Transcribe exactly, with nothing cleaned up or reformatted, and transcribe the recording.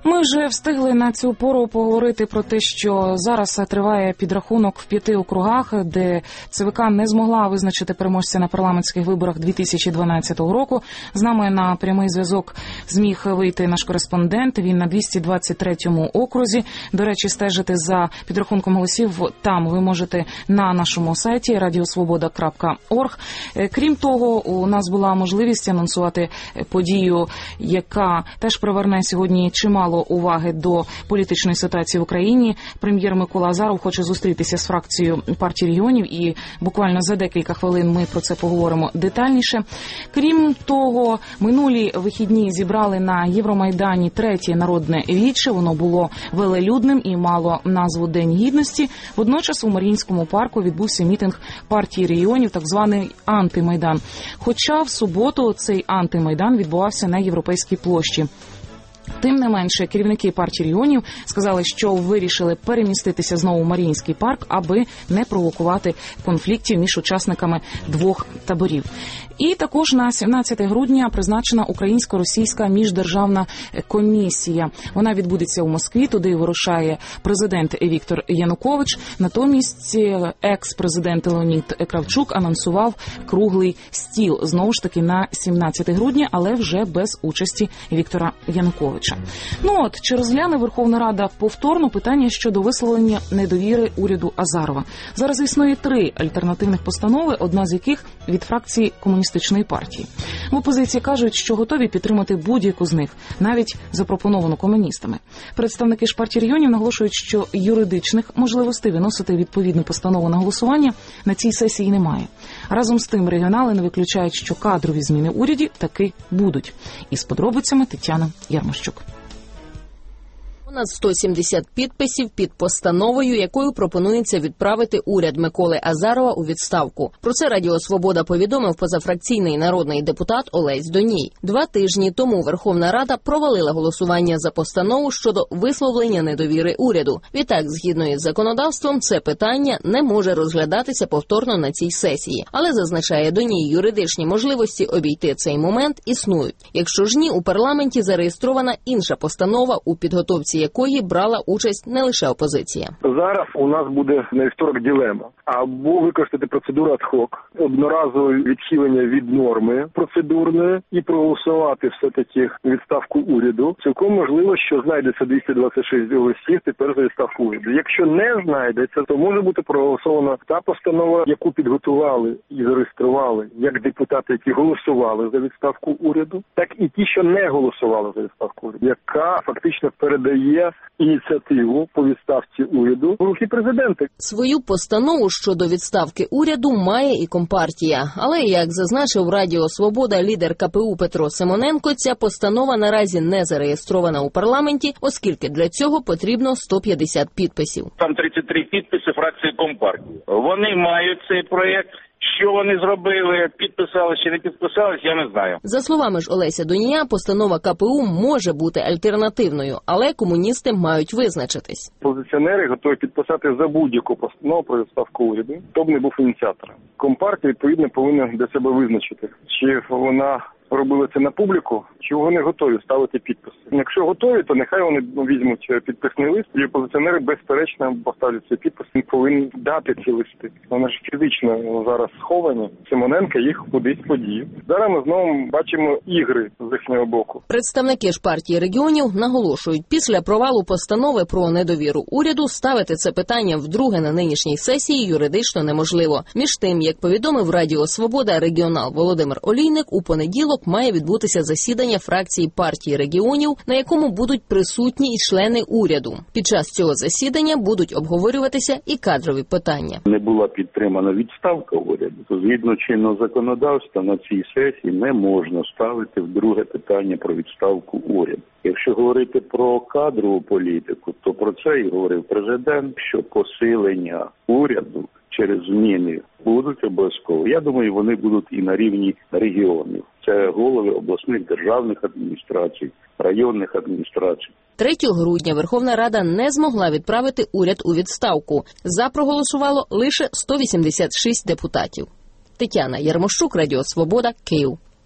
Ми вже встигли на цю пору поговорити про те, що зараз триває підрахунок в п'яти округах, де ЦВК не змогла визначити переможця на парламентських виборах дві тисячі дванадцятого року. З нами на прямий зв'язок зміг вийти наш кореспондент. Він на двісті двадцять третьому окрузі. До речі, стежити за підрахунком голосів там ви можете на нашому сайті радіосвобода крапка орг. Крім того, у нас була можливість анонсувати подію, яка теж приверне сьогодні чимало уваги до політичної ситуації в Україні. Прем'єр Микола Азаров хоче зустрітися з фракцією партії регіонів, і буквально за декілька хвилин ми про це поговоримо детальніше. Крім того, минулі вихідні зібрали на Євромайдані третє народне віче. Воно було велелюдним і мало назву День Гідності. Водночас у Маріїнському парку відбувся мітинг партії регіонів, так званий антимайдан. Хоча в суботу цей антимайдан відбувався на Європейській площі. Тим не менше, керівники партії регіонів сказали, що вирішили переміститися знову в Маріїнський парк, аби не провокувати конфліктів між учасниками двох таборів. І також на сімнадцяте грудня призначена українсько-російська міждержавна комісія. Вона відбудеться у Москві, туди вирушає президент Віктор Янукович. Натомість екс-президент Леонід Кравчук анонсував круглий стіл, знову ж таки на сімнадцяте грудня, але вже без участі Віктора Януковича. Ну от, чи розгляне Верховна Рада повторно питання щодо висловлення недовіри уряду Азарова? Зараз існує три альтернативних постанови, одна з яких від фракції Комуністичної партії. В опозиції кажуть, що готові підтримати будь-яку з них, навіть запропоновану комуністами. Представники ж партії регіонів наголошують, що юридичних можливостей виносити відповідну постанову на голосування на цій сесії немає. Разом з тим регіонали не виключають, що кадрові зміни в уряді таки будуть. Із подробицями Тетяна Ярмощук. Понад сто сімдесят підписів під постановою, якою пропонується відправити уряд Миколи Азарова у відставку. Про це Радіо Свобода повідомив позафракційний народний депутат Олесь Доній. Два тижні тому Верховна Рада провалила голосування за постанову щодо висловлення недовіри уряду. Відтак, згідно із законодавством, це питання не може розглядатися повторно на цій сесії. Але, зазначає Доній, юридичні можливості обійти цей момент існують. Якщо ж ні, у парламенті зареєстрована інша постанова, у підготовці якої брала участь не лише опозиція. Зараз у нас буде на вівторок дилема. Або використати процедуру ад-хок, одноразове відхилення від норми процедурної і проголосувати все-таки відставку уряду. Цілком можливо, що знайдеться двісті двадцять шість голосів тепер за відставку уряду. Якщо не знайдеться, то може бути проголосована та постанова, яку підготували і зареєстрували як депутати, які голосували за відставку уряду, так і ті, що не голосували за відставку уряду, яка фактично передає ініціативу по відставці уряду в руки президента. Свою постанову щодо відставки уряду має і Компартія. Але, як зазначив Радіо Свобода лідер ка пе у Петро Симоненко, ця постанова наразі не зареєстрована у парламенті, оскільки для цього потрібно сто п'ятдесят підписів. Там тридцять три підписи фракції Компартії. Вони мають цей проєкт. Що вони зробили, підписали чи не підписались, я не знаю. За словами ж Олеся Донія, постанова ка пе у може бути альтернативною, але комуністи мають визначитись. Позиціонери готові підписати за будь-яку постанову про відставку уряду, хто б не був ініціатором. Компартія, відповідно, повинна для себе визначити, чи вона робили це на публіку, чи вони готові ставити підписи. Якщо готові, то нехай вони візьмуть підписний лист, і опозиціонери безперечно поставлять цей підпис, і повинні дати ці листи. Вони ж фізично зараз сховані, Симоненко їх кудись подів. Зараз ми знову бачимо ігри з їхнього боку. Представники ж партії регіонів наголошують, після провалу постанови про недовіру уряду ставити це питання вдруге на нинішній сесії юридично неможливо. Між тим, як повідомив Радіо Свобода регіонал Володимир Олійник, у понеділок має відбутися засідання фракції партії регіонів, на якому будуть присутні і члени уряду. Під час цього засідання будуть обговорюватися і кадрові питання. Не була підтримана відставка уряду, то згідно чинного законодавства на цій сесії не можна ставити вдруге питання про відставку уряду. Якщо говорити про кадрову політику, то про це і говорив президент, що посилення уряду через зміни будуть обов'язково. Я думаю, вони будуть і на рівні регіонів. Це голови обласних державних адміністрацій, районних адміністрацій. третього грудня Верховна Рада не змогла відправити уряд у відставку. За проголосувало лише сто вісімдесят шість депутатів. Тетяна Ярмощук, Радіо Свобода, Київ.